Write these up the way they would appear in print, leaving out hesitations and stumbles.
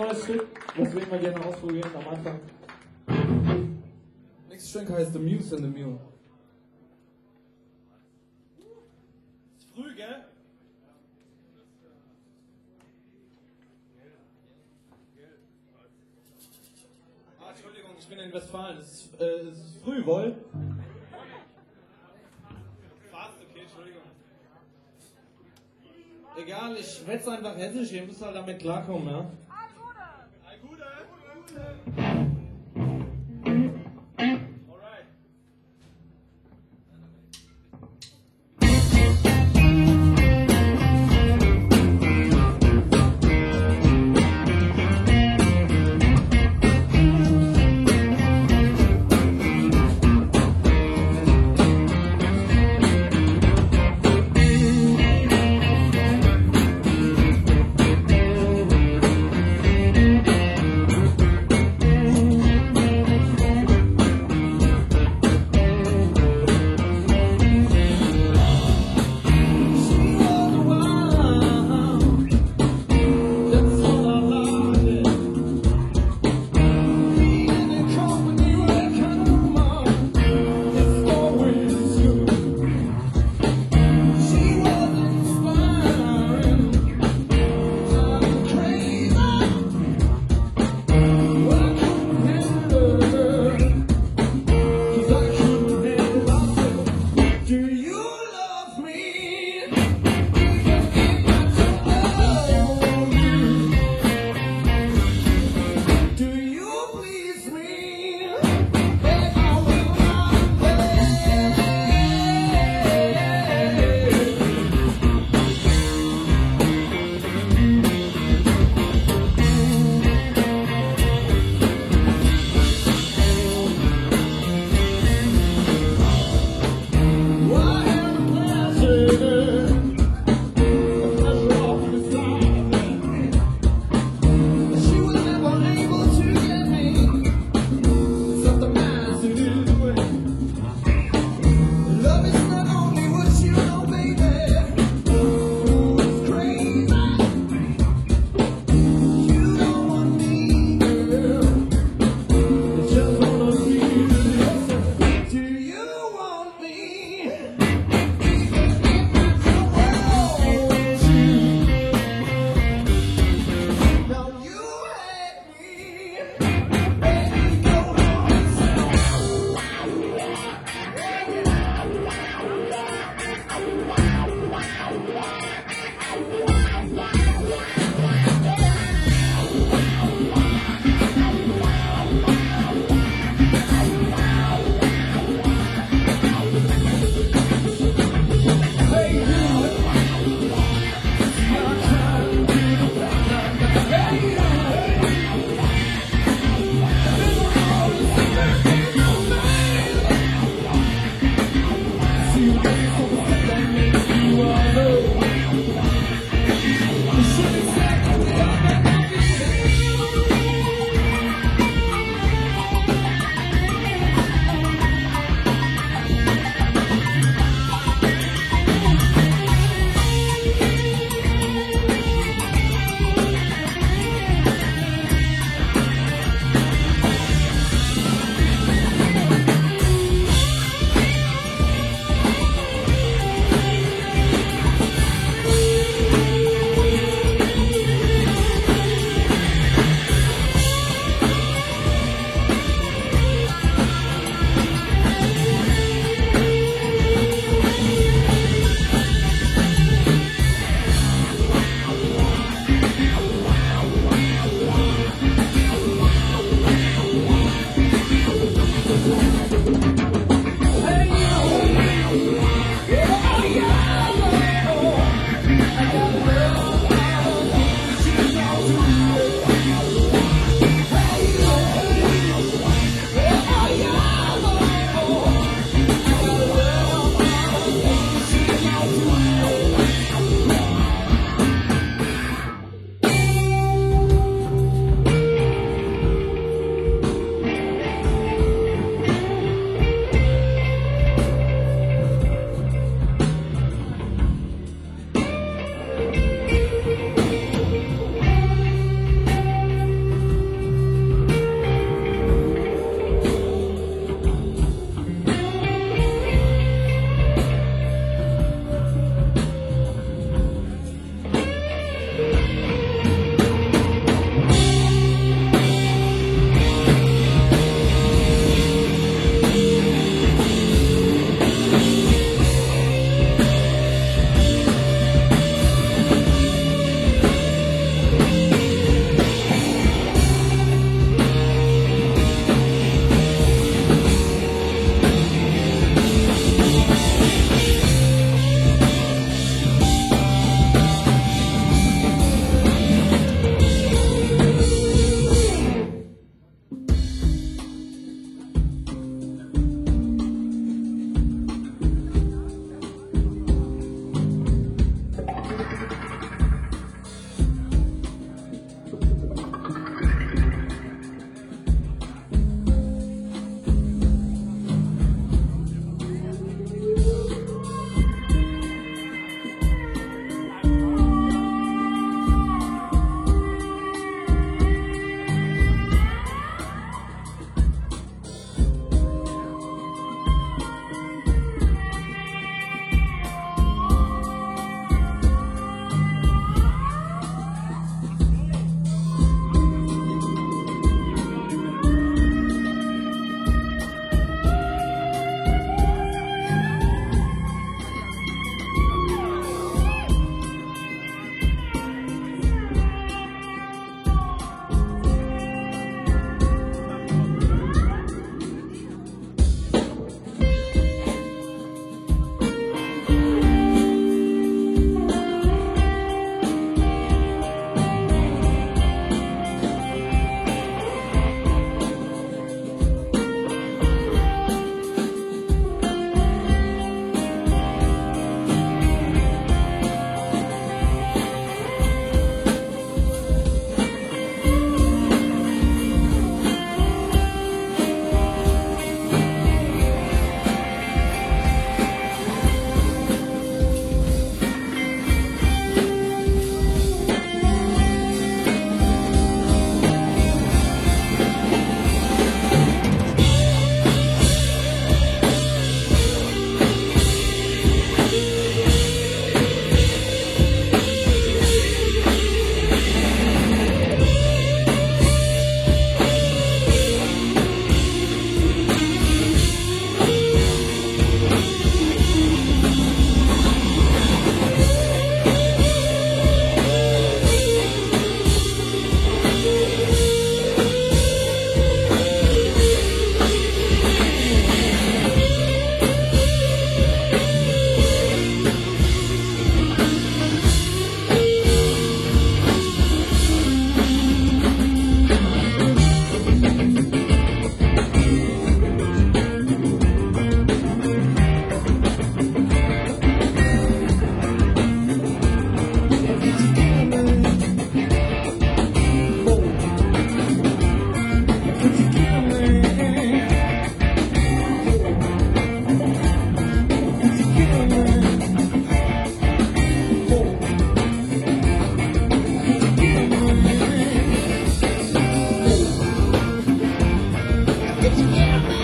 neues Stück, was wir immer gerne ausprobieren am Anfang. Nächstes Stück heißt The Muse and the Mule. Ist früh, gell? Ah, Entschuldigung, ich bin in Westfalen. Es ist früh, wohl? Fast, okay, Entschuldigung. Egal, ich wetze einfach hessisch, ihr müsst halt damit klarkommen, ja?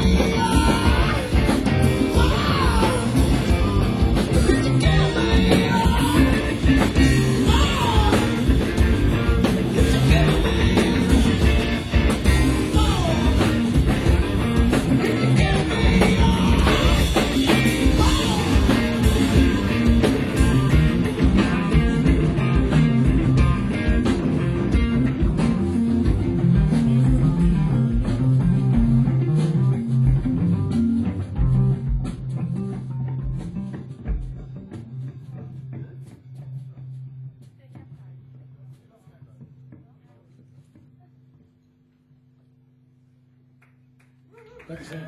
Dankeschön.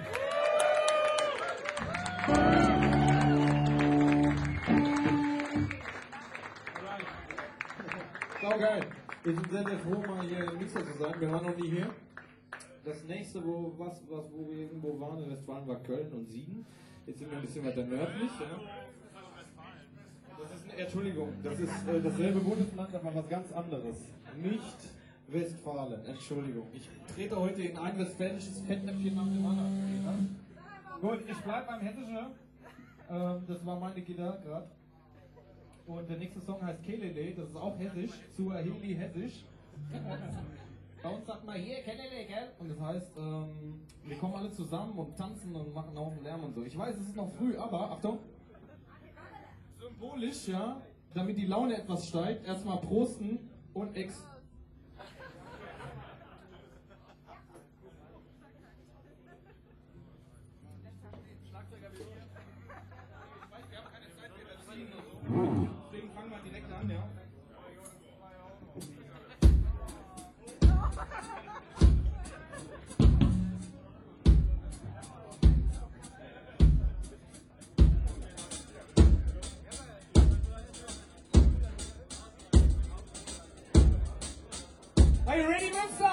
Sau geil. Wir sind sehr, sehr froh, mal hier im Mixer zu sein. Wir waren noch nie hier. Das nächste, wo wir irgendwo waren in Westfalen, war Köln und Siegen. Jetzt sind wir ein bisschen weiter nördlich. Ja. Das ist, Entschuldigung, das ist dasselbe Bundesland, aber was ganz anderes. Nicht Westfalen, Entschuldigung. Ich trete heute in ein westfälisches Fettnäpfchen nach dem anderen. Gut, ich bleibe beim Hessischen. Das war meine Gitarre gerade. Und der nächste Song heißt Kelele, das ist auch hessisch, Suaheli hessisch. Bei uns sagt man hier Kelele, gell? Und das heißt, wir kommen alle zusammen und tanzen und machen auch einen Lärm und so. Ich weiß, es ist noch früh, aber Achtung! Symbolisch, ja, damit die Laune etwas steigt, erstmal prosten und Ex. Deswegen fangen wir direkt an, ja. Are you ready, Monster?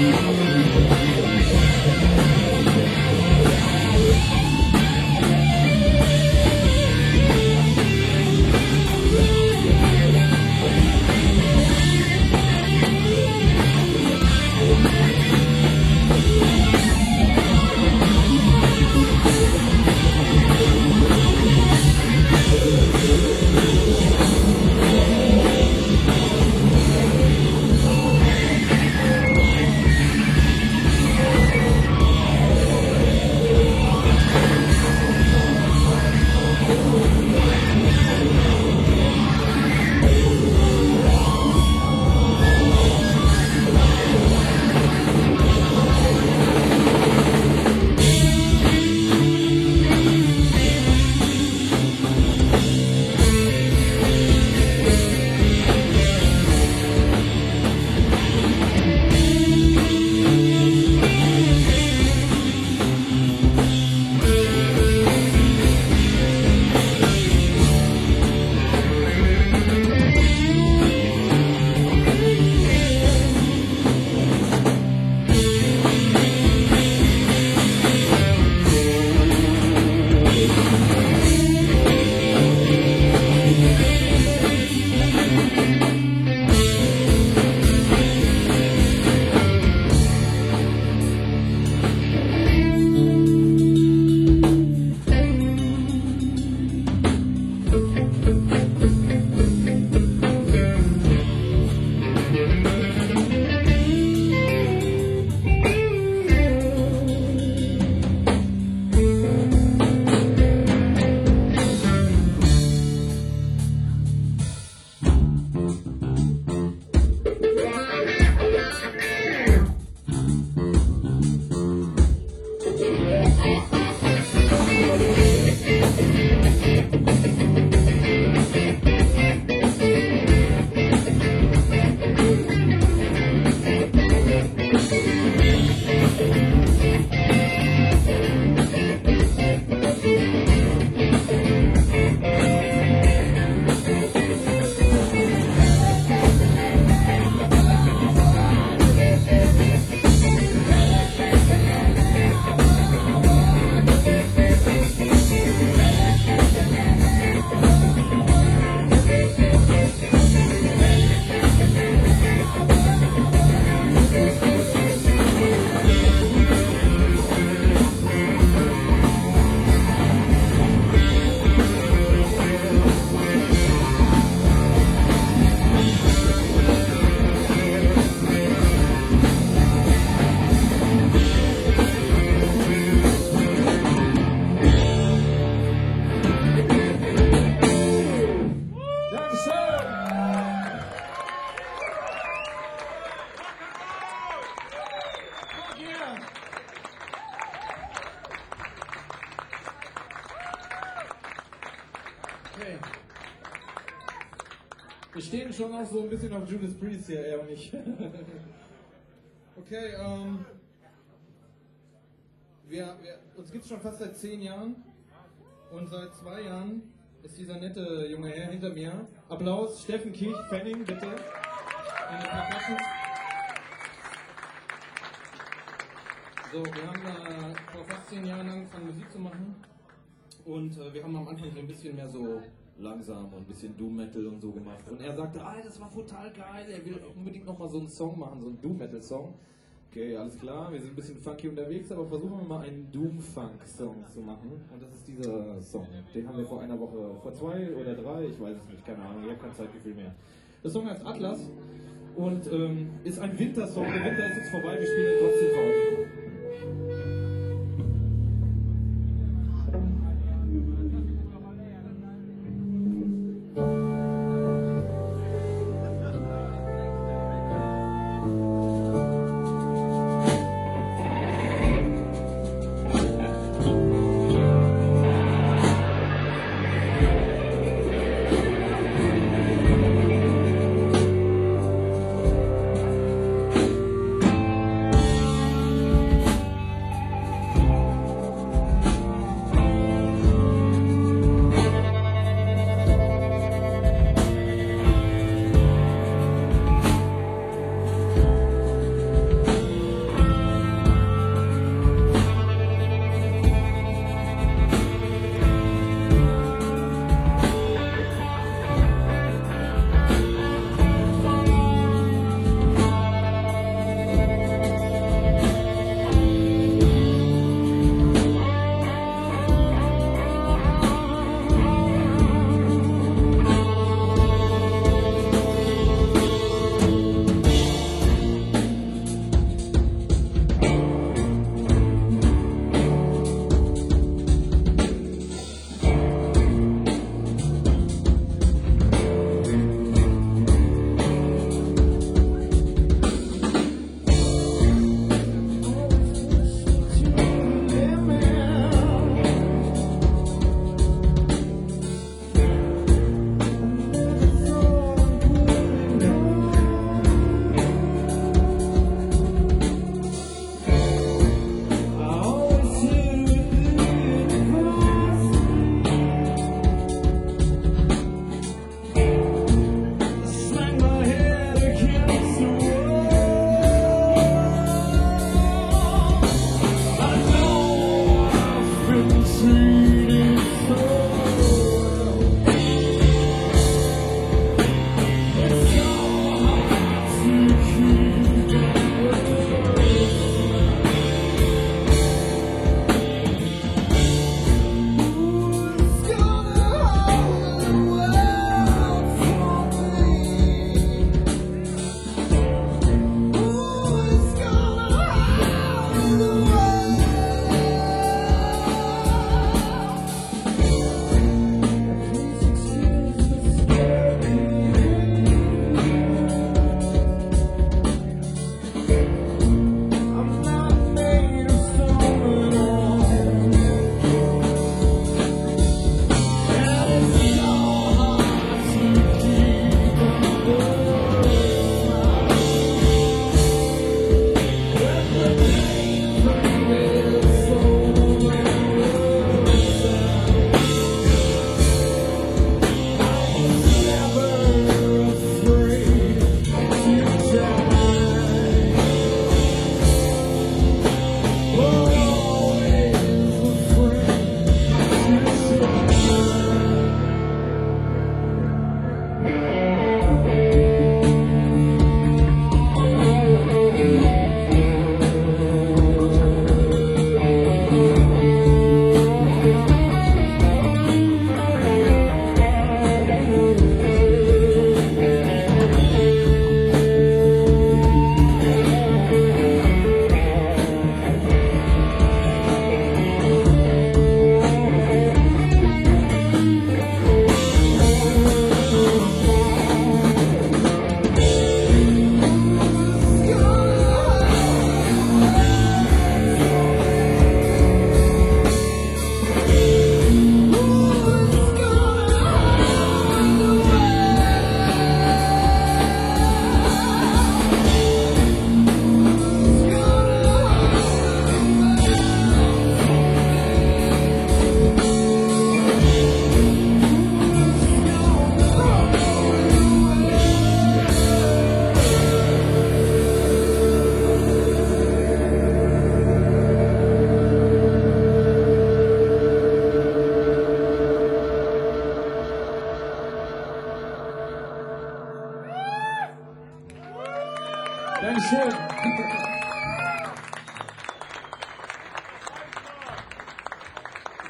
Okay. Wir stehen schon auch so ein bisschen auf Judas Priest hier, er und ich. Okay, uns gibt es schon fast seit 10 Jahren und seit 2 Jahren ist dieser nette junge Herr hinter mir. Applaus, Steffen Kirch-Pfenning, bitte. Eine Percussion. So, wir haben vor fast 10 Jahren angefangen Musik zu machen und wir haben am Anfang so ein bisschen mehr so langsam und ein bisschen Doom-Metal und so gemacht. Und er sagte, das war total geil, er will unbedingt nochmal so einen Song machen, so einen Doom-Metal-Song. Okay, alles klar, wir sind ein bisschen funky unterwegs, aber versuchen wir mal einen Doom-Funk-Song zu machen. Und das ist dieser Song. Den haben wir vor einer Woche, vor 2 oder 3, ich weiß es nicht, keine Ahnung, ich habe kein Zeitgefühl mehr. Der Song heißt Atlas und ist ein Wintersong. Der Winter ist jetzt vorbei, wir spielen ihn trotzdem vor euch.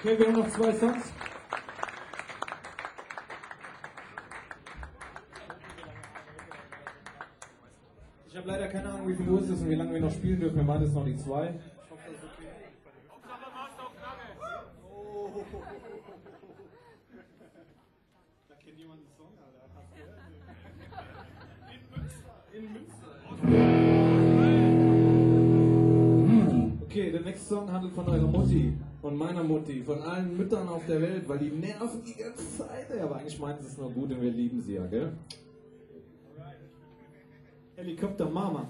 Okay, wir haben noch 2 Songs. Ich habe leider keine Ahnung, wie viel Uhr es ist und wie lange wir noch spielen dürfen. Wir machen jetzt noch die 2. Ich hoffe, das ist okay. Da kennt jemand einen Song, Alter. Hast du gehört? In Münster. Okay, der nächste Song handelt von eurer Mutti. Von meiner Mutti, von allen Müttern auf der Welt, weil die nerven die ganze Zeit. Ja, aber eigentlich meint es nur gut und wir lieben sie ja, gell? Helikopter Mama.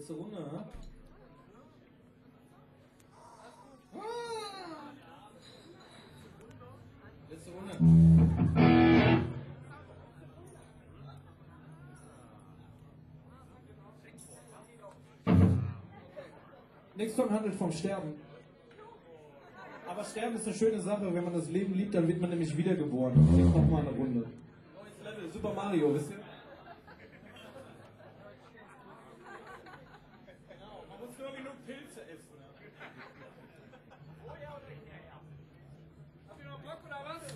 Letzte Runde, ne? Letzte Runde. Nächster Song handelt vom Sterben. Aber Sterben ist eine schöne Sache. Wenn man das Leben liebt, dann wird man nämlich wiedergeboren. Jetzt noch mal eine Runde. Neues Level, Super Mario, wisst ihr? Genau, man muss nur genug Pilze essen. Oh ja oder ja. Habt ihr noch Bock oder was?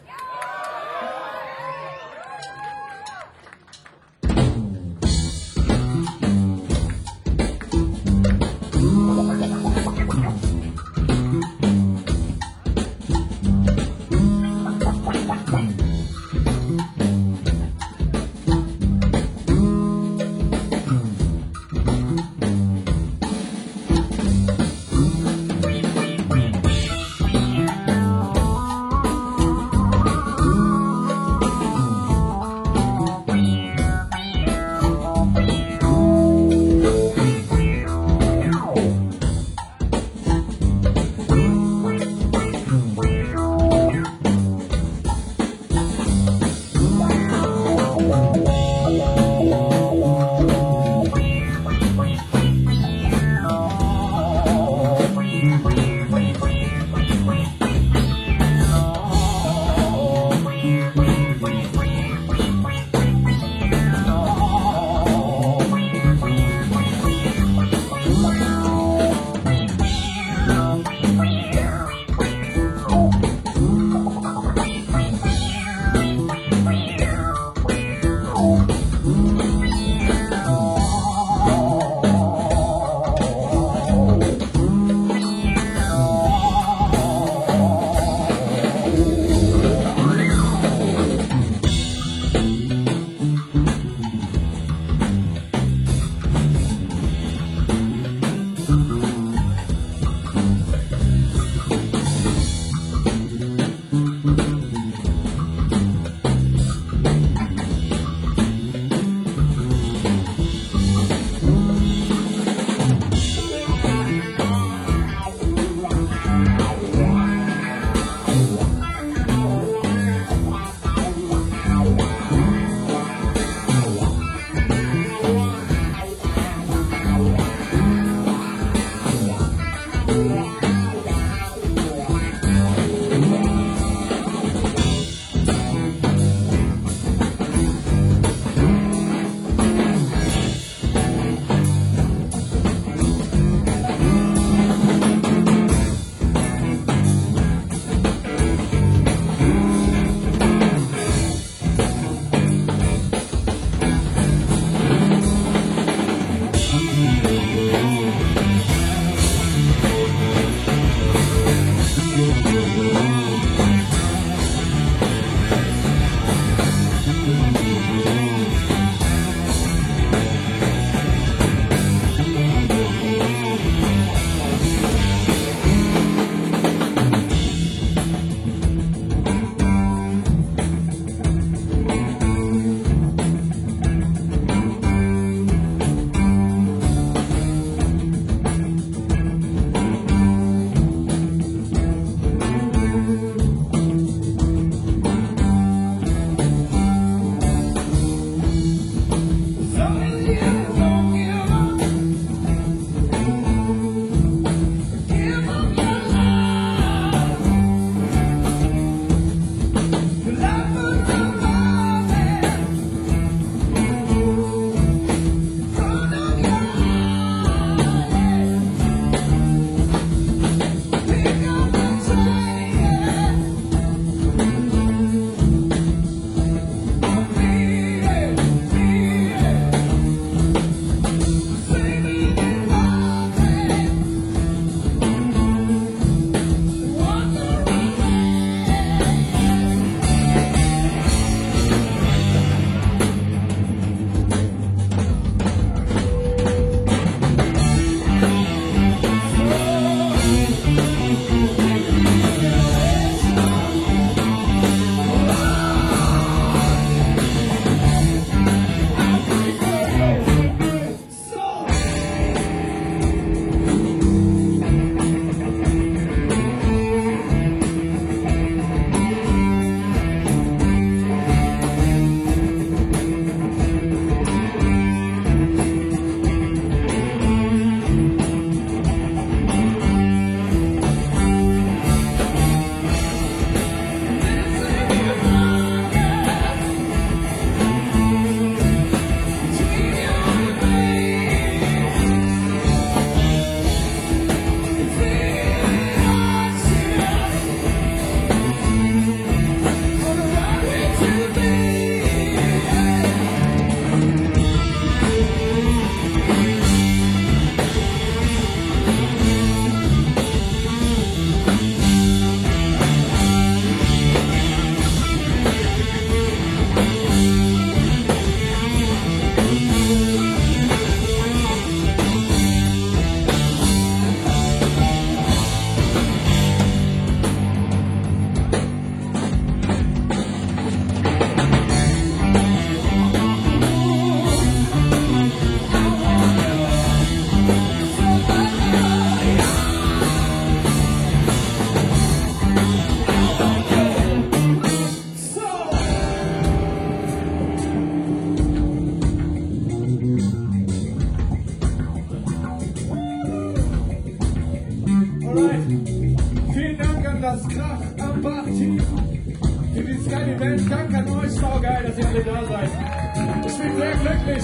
sagen, das Krach am Bach tief. Für dieses geile Event, danke an euch, saugeil, dass ihr alle da seid. Ich bin sehr glücklich.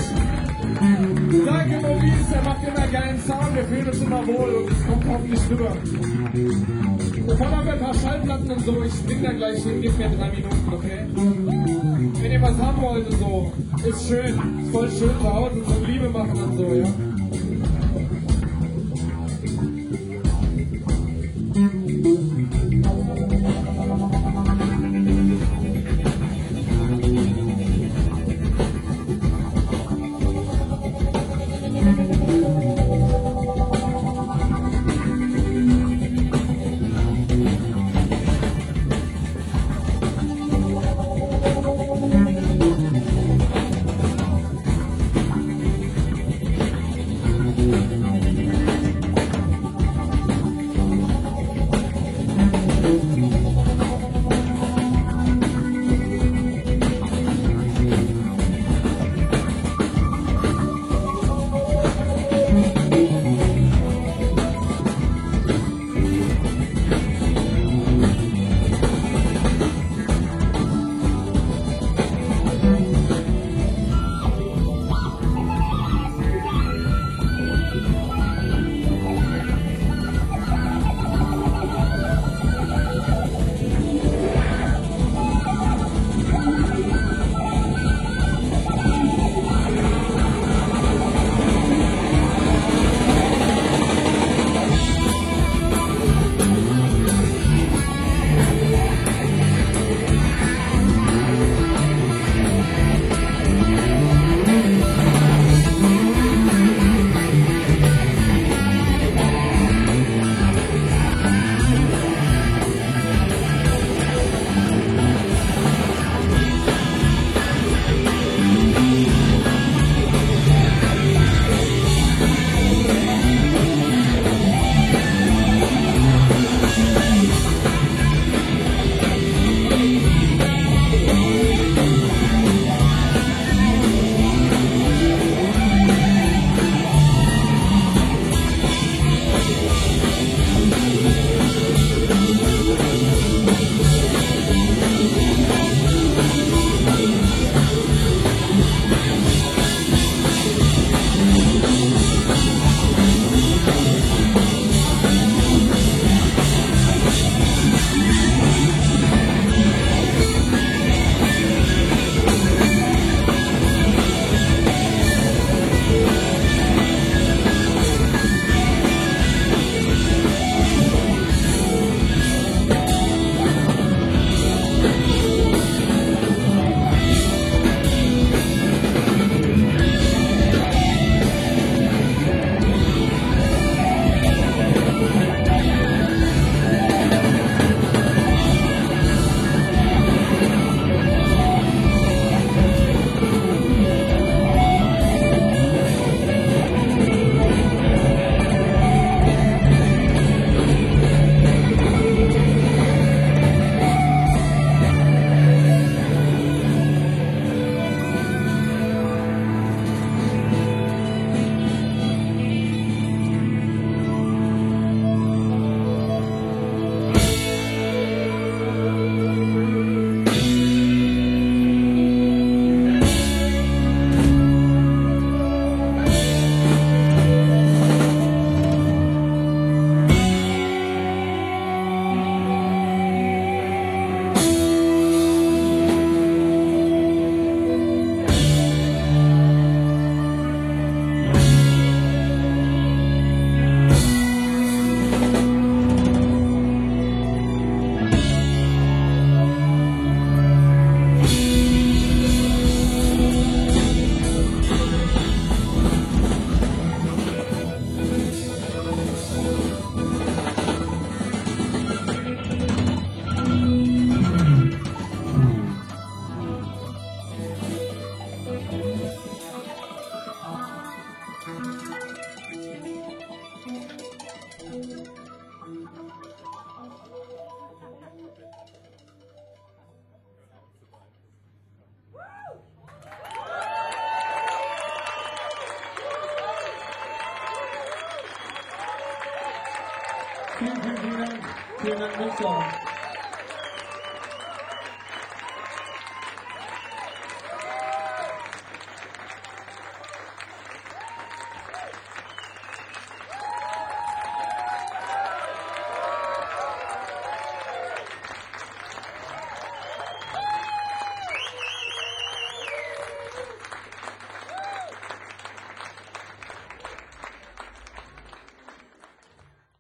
Danke Maurice, er macht immer geilen Sound, wir fühlen uns immer wohl und es kommt hoffentlich rüber. Davon haben wir ein paar Schallplatten und so, ich spring da gleich hin, gib mir 3 Minuten, okay? Wenn ihr was haben wollt und so, ist schön, ist voll schön zu Hause zum Liebe machen und so, ja? Vielen Dank. Vielen Dank, Münster.